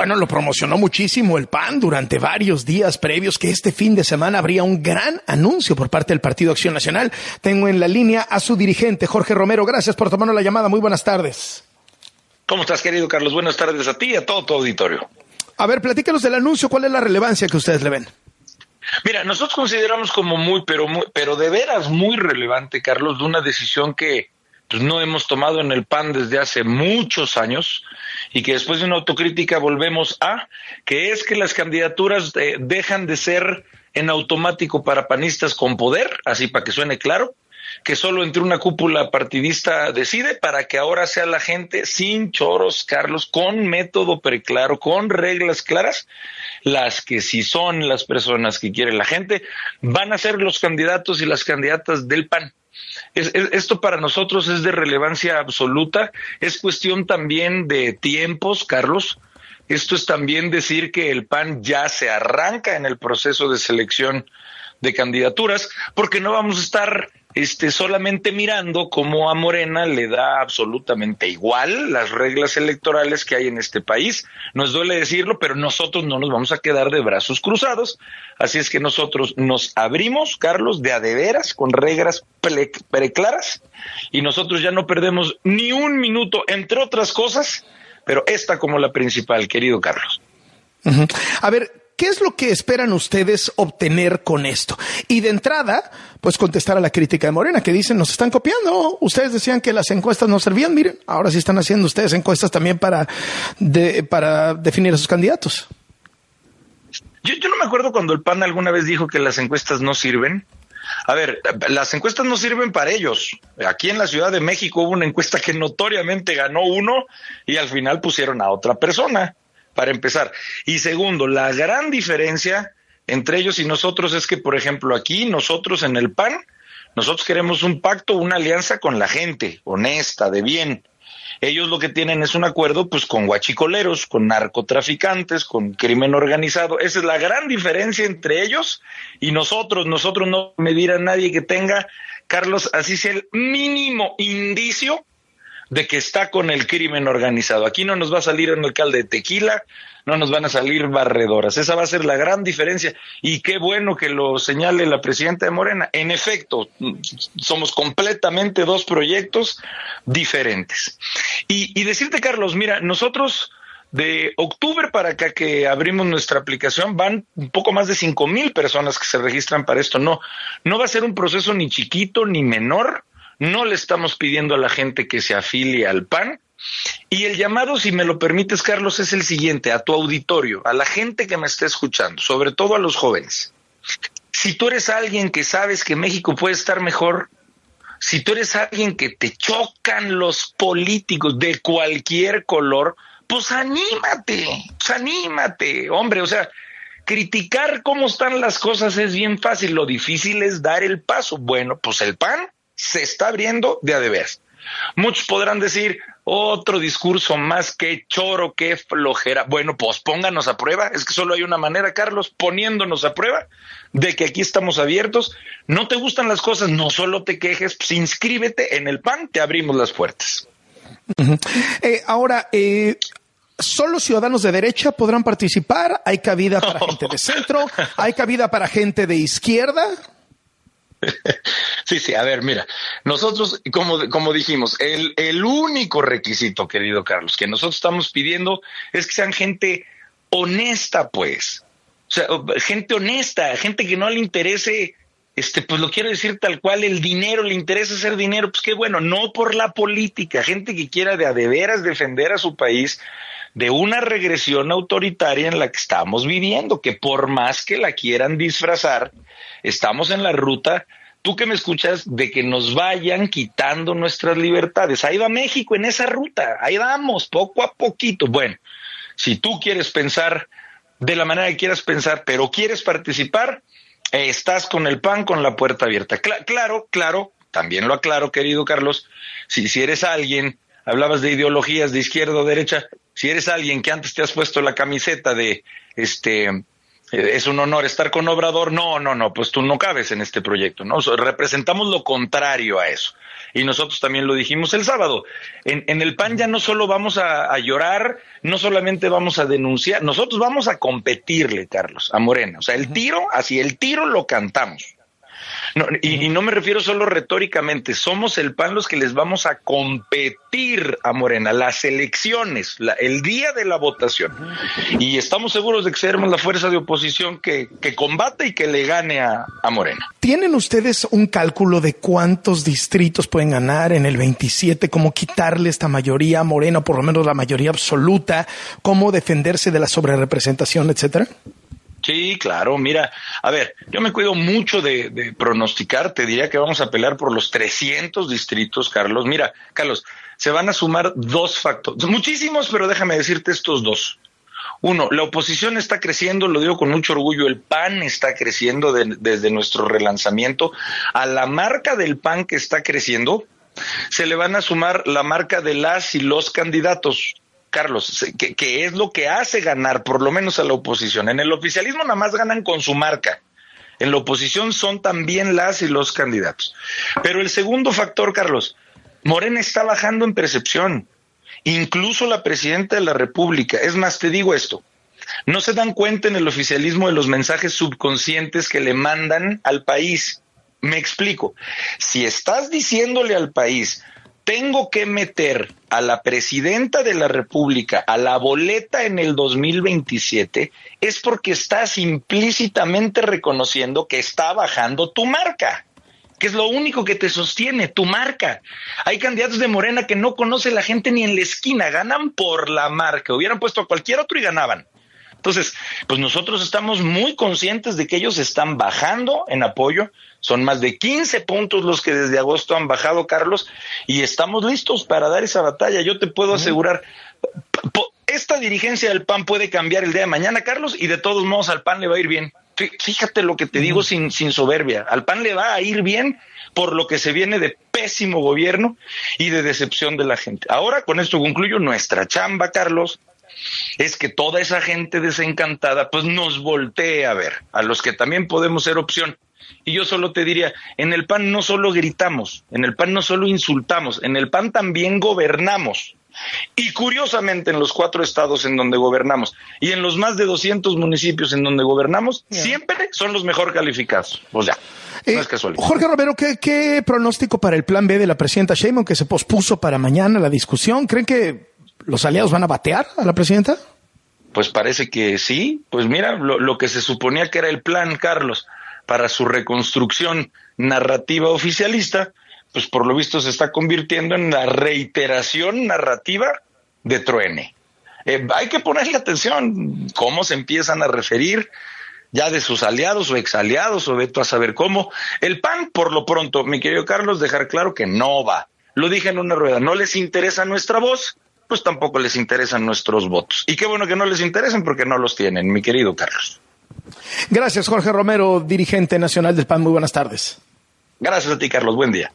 bueno, lo promocionó muchísimo el PAN durante varios días previos, que este fin de semana habría un gran anuncio por parte del Partido Acción Nacional. Tengo en la línea a su dirigente, Jorge Romero. Gracias por tomarnos la llamada. Muy buenas tardes. ¿Cómo estás, querido Carlos? Buenas tardes a ti y a todo tu auditorio. A ver, platícanos del anuncio. ¿Cuál es la relevancia que ustedes le ven? Mira, nosotros consideramos como pero de veras muy relevante, Carlos, de una decisión que pues no hemos tomado en el PAN desde hace muchos años y que después de una autocrítica volvemos a, que es que las candidaturas dejan de ser en automático para panistas con poder, así para que suene claro, que solo entre una cúpula partidista decide, para que ahora sea la gente sin choros, Carlos, con método preclaro, con reglas claras, las que si son las personas que quiere la gente, van a ser los candidatos y las candidatas del PAN. Esto para nosotros es de relevancia absoluta, es cuestión también de tiempos, Carlos. Esto es también decir que el PAN ya se arranca en el proceso de selección de candidaturas, porque no vamos a estar solamente mirando cómo a Morena le da absolutamente igual las reglas electorales que hay en este país. Nos duele decirlo, pero nosotros no nos vamos a quedar de brazos cruzados. Así es que nosotros nos abrimos, Carlos, de a de veras, con reglas preclaras, y nosotros ya no perdemos ni un minuto, entre otras cosas, pero esta como la principal, querido Carlos. Uh-huh. A ver, ¿qué es lo que esperan ustedes obtener con esto? Y de entrada, pues contestar a la crítica de Morena, que dicen, nos están copiando. Ustedes decían que las encuestas no servían. Miren, ahora sí están haciendo ustedes encuestas también para definir a sus candidatos. Yo no me acuerdo cuando el PAN alguna vez dijo que las encuestas no sirven. A ver, las encuestas no sirven para ellos. Aquí en la Ciudad de México hubo una encuesta que notoriamente ganó uno y al final pusieron a otra persona, para empezar. Y segundo, la gran diferencia entre ellos y nosotros es que, por ejemplo, aquí nosotros en el PAN, nosotros queremos un pacto, una alianza con la gente, honesta, de bien. Ellos lo que tienen es un acuerdo pues con guachicoleros, con narcotraficantes, con crimen organizado. Esa es la gran diferencia entre ellos y nosotros. Nosotros no medir a nadie que tenga, Carlos, así sea el mínimo indicio de que está con el crimen organizado. Aquí no nos va a salir un alcalde de Tequila, no nos van a salir barredoras. Esa va a ser la gran diferencia. Y qué bueno que lo señale la presidenta de Morena. En efecto, somos completamente dos proyectos diferentes. Y decirte, Carlos, mira, nosotros de octubre para acá que abrimos nuestra aplicación van un poco más de 5,000 personas que se registran para esto. No va a ser un proceso ni chiquito ni menor. No le estamos pidiendo a la gente que se afilie al PAN. Y el llamado, si me lo permites, Carlos, es el siguiente, a tu auditorio, a la gente que me está escuchando, sobre todo a los jóvenes. Si tú eres alguien que sabes que México puede estar mejor, si tú eres alguien que te chocan los políticos de cualquier color, pues anímate, hombre, o sea, criticar cómo están las cosas es bien fácil, lo difícil es dar el paso. Bueno, pues el PAN se está abriendo de a de veras. Muchos podrán decir, otro discurso más, que choro, que flojera. Bueno, pues pónganos a prueba. Es que solo hay una manera, Carlos, poniéndonos a prueba de que aquí estamos abiertos. No te gustan las cosas, no solo te quejes, pues inscríbete en el PAN, te abrimos las puertas. Uh-huh. Ahora, ¿solo ciudadanos de derecha podrán participar? ¿Hay cabida para gente de centro? ¿Hay cabida para gente de izquierda? Sí, a ver, mira, nosotros, como dijimos, el único requisito, querido Carlos, que nosotros estamos pidiendo es que sean gente honesta, pues. O sea, gente honesta, gente que no le interese, pues lo quiero decir tal cual, el dinero, le interesa hacer dinero, pues qué bueno, no por la política, gente que quiera de a de veras defender a su país de una regresión autoritaria en la que estamos viviendo, que por más que la quieran disfrazar, estamos en la ruta, tú que me escuchas, de que nos vayan quitando nuestras libertades. Ahí va México en esa ruta, ahí vamos, poco a poquito. Bueno, si tú quieres pensar de la manera que quieras pensar, pero quieres participar, estás con el PAN con la puerta abierta. Claro, también lo aclaro, querido Carlos, si eres alguien, hablabas de ideologías de izquierda o derecha, si eres alguien que antes te has puesto la camiseta de es un honor estar con Obrador. No, pues tú no cabes en este proyecto, ¿no? O sea, representamos lo contrario a eso. Y nosotros también lo dijimos el sábado. En el PAN ya no solo vamos a llorar, no solamente vamos a denunciar, nosotros vamos a competirle, Carlos, a Morena. O sea, el tiro lo cantamos. No, y no me refiero solo retóricamente, somos el PAN los que les vamos a competir a Morena, las elecciones, el día de la votación. Y estamos seguros de que seremos la fuerza de oposición que combate y que le gane a Morena. ¿Tienen ustedes un cálculo de cuántos distritos pueden ganar en el 27? ¿Cómo quitarle esta mayoría a Morena, o por lo menos la mayoría absoluta? ¿Cómo defenderse de la sobrerepresentación, etcétera? Sí, claro, mira, a ver, yo me cuido mucho de pronosticar, te diría que vamos a pelear por los 300 distritos, Carlos. Mira, Carlos, se van a sumar dos factores, muchísimos, pero déjame decirte estos dos. Uno, la oposición está creciendo, lo digo con mucho orgullo, el PAN está creciendo desde nuestro relanzamiento. A la marca del PAN que está creciendo, se le van a sumar la marca de las y los candidatos. Carlos, que es lo que hace ganar por lo menos a la oposición. En el oficialismo nada más ganan con su marca. En la oposición son también las y los candidatos. Pero el segundo factor, Carlos, Morena está bajando en percepción. Incluso la presidenta de la República. Es más, te digo esto. No se dan cuenta en el oficialismo de los mensajes subconscientes que le mandan al país. Me explico. Si estás diciéndole al país, tengo que meter a la presidenta de la República a la boleta en el 2027, es porque estás implícitamente reconociendo que está bajando tu marca, que es lo único que te sostiene, tu marca. Hay candidatos de Morena que no conoce la gente ni en la esquina, ganan por la marca, hubieran puesto a cualquier otro y ganaban. Entonces, pues nosotros estamos muy conscientes de que ellos están bajando en apoyo. Son más de 15 puntos los que desde agosto han bajado, Carlos, y estamos listos para dar esa batalla. Yo te puedo asegurar, esta dirigencia del PAN puede cambiar el día de mañana, Carlos, y de todos modos al PAN le va a ir bien. Fíjate lo que te digo sin soberbia. Al PAN le va a ir bien por lo que se viene de pésimo gobierno y de decepción de la gente. Ahora, con esto concluyo, nuestra chamba, Carlos, es que toda esa gente desencantada pues nos voltee a ver, a los que también podemos ser opción. Y yo solo te diría, en el PAN no solo gritamos, en el PAN no solo insultamos, en el PAN también gobernamos. Y curiosamente en los 4 estados en donde gobernamos y en los más de 200 municipios en donde gobernamos, siempre son los mejor calificados. Pues ya, no es casualidad. Jorge Romero, ¿qué pronóstico para el plan B de la presidenta Sheinbaum, que se pospuso para mañana la discusión? ¿Creen que los aliados van a batear a la presidenta? Pues parece que sí. Pues mira, lo que se suponía que era el plan, Carlos, para su reconstrucción narrativa oficialista, pues por lo visto se está convirtiendo en la reiteración narrativa de Truene. Hay que ponerle atención cómo se empiezan a referir ya de sus aliados o exaliados o veto a saber cómo. El PAN, por lo pronto, mi querido Carlos, dejar claro que no va. Lo dije en una rueda, no les interesa nuestra voz, pues tampoco les interesan nuestros votos. Y qué bueno que no les interesen porque no los tienen, mi querido Carlos. Gracias, Jorge Romero, dirigente nacional del PAN. Muy buenas tardes. Gracias a ti, Carlos. Buen día.